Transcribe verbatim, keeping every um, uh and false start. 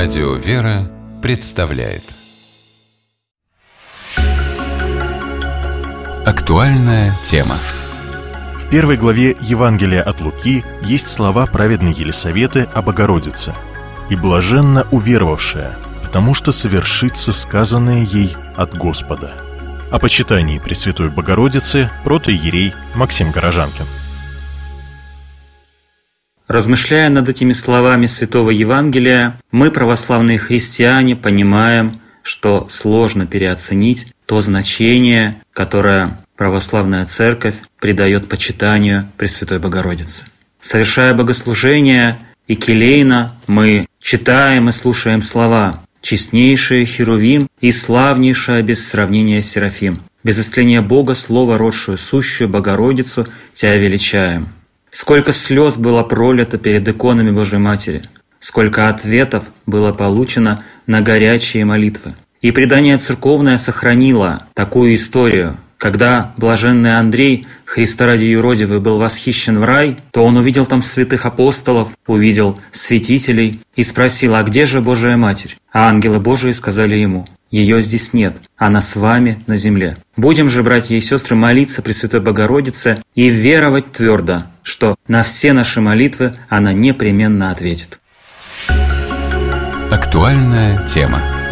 Радио «Вера» представляет актуальная тема. В первой главе Евангелия от Луки есть слова праведной Елисаветы о Богородице: «И блаженна уверовавшая, потому что совершится сказанное ей от Господа». О почитании Пресвятой Богородицы протоиерей Максим Горожанкин. Размышляя над этими словами Святого Евангелия, мы, православные христиане, понимаем, что сложно переоценить то значение, которое православная Церковь придает почитанию Пресвятой Богородицы. Совершая богослужение и келейно, мы читаем и слушаем слова: «Честнейшая Херувим и славнейшая без сравнения Серафим, без истления Бога, Слово, родшую сущую Богородицу, Тебя величаем». Сколько слез было пролито перед иконами Божьей Матери, сколько ответов было получено на горячие молитвы. И предание церковное сохранило такую историю. Когда блаженный Андрей, Христа ради юродивый, был восхищен в рай, то он увидел там святых апостолов, увидел святителей и спросил: «А где же Божия Матерь?» А ангелы Божии сказали ему: «Ее здесь нет, она с вами на земле». Будем же, братья и сестры, молиться Пресвятой Богородице и веровать твердо, что на все наши молитвы она непременно ответит. Актуальная тема.